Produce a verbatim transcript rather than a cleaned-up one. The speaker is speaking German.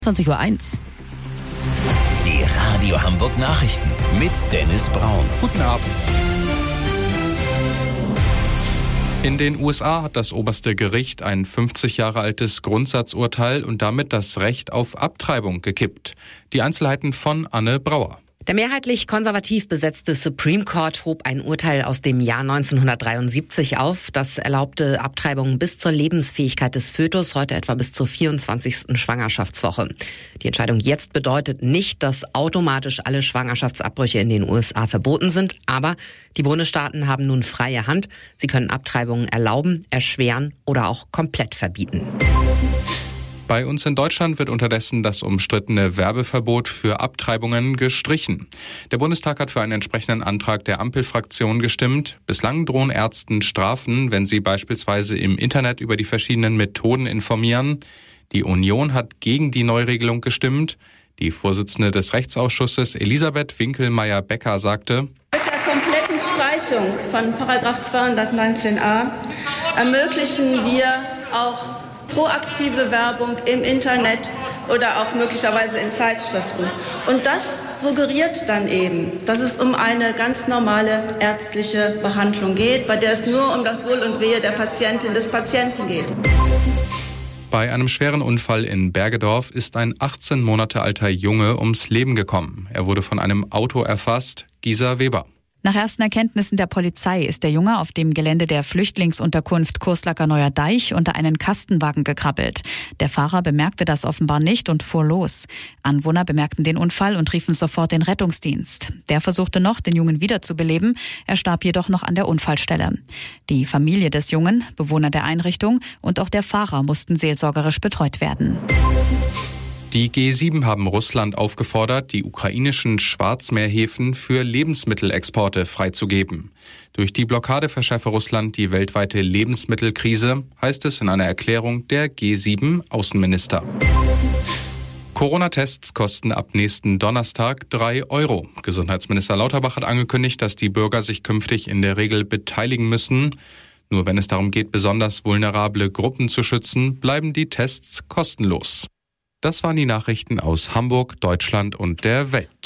zwanzig Uhr eins. Die Radio Hamburg Nachrichten mit Dennis Braun. Guten Abend. In den U S A hat das oberste Gericht ein fünfzig Jahre altes Grundsatzurteil und damit das Recht auf Abtreibung gekippt. Die Einzelheiten von Anne Brauer. Der mehrheitlich konservativ besetzte Supreme Court hob ein Urteil aus dem Jahr neunzehnhundertdreiundsiebzig auf. Das erlaubte Abtreibungen bis zur Lebensfähigkeit des Fötus, heute etwa bis zur vierundzwanzigsten Schwangerschaftswoche. Die Entscheidung jetzt bedeutet nicht, dass automatisch alle Schwangerschaftsabbrüche in den U S A verboten sind, aber die Bundesstaaten haben nun freie Hand. Sie können Abtreibungen erlauben, erschweren oder auch komplett verbieten. Bei uns in Deutschland wird unterdessen das umstrittene Werbeverbot für Abtreibungen gestrichen. Der Bundestag hat für einen entsprechenden Antrag der Ampelfraktion gestimmt. Bislang drohen Ärzten Strafen, wenn sie beispielsweise im Internet über die verschiedenen Methoden informieren. Die Union hat gegen die Neuregelung gestimmt. Die Vorsitzende des Rechtsausschusses Elisabeth Winkelmeier-Becker sagte: Mit der kompletten Streichung von Paragraph zweihundertneunzehn a ermöglichen wir auch proaktive Werbung im Internet oder auch möglicherweise in Zeitschriften. Und das suggeriert dann eben, dass es um eine ganz normale ärztliche Behandlung geht, bei der es nur um das Wohl und Wehe der Patientin, des Patienten geht. Bei einem schweren Unfall in Bergedorf ist ein achtzehn Monate alter Junge ums Leben gekommen. Er wurde von einem Auto erfasst. Gisa Weber. Nach ersten Erkenntnissen der Polizei ist der Junge auf dem Gelände der Flüchtlingsunterkunft Kurslacker Neuer Deich unter einen Kastenwagen gekrabbelt. Der Fahrer bemerkte das offenbar nicht und fuhr los. Anwohner bemerkten den Unfall und riefen sofort den Rettungsdienst. Der versuchte noch, den Jungen wiederzubeleben. Er starb jedoch noch an der Unfallstelle. Die Familie des Jungen, Bewohner der Einrichtung und auch der Fahrer mussten seelsorgerisch betreut werden. Die G sieben haben Russland aufgefordert, die ukrainischen Schwarzmeerhäfen für Lebensmittelexporte freizugeben. Durch die Blockade verschärfe Russland die weltweite Lebensmittelkrise, heißt es in einer Erklärung der G sieben Außenminister. Corona-Tests kosten ab nächsten Donnerstag drei Euro. Gesundheitsminister Lauterbach hat angekündigt, dass die Bürger sich künftig in der Regel beteiligen müssen. Nur wenn es darum geht, besonders vulnerable Gruppen zu schützen, bleiben die Tests kostenlos. Das waren die Nachrichten aus Hamburg, Deutschland und der Welt.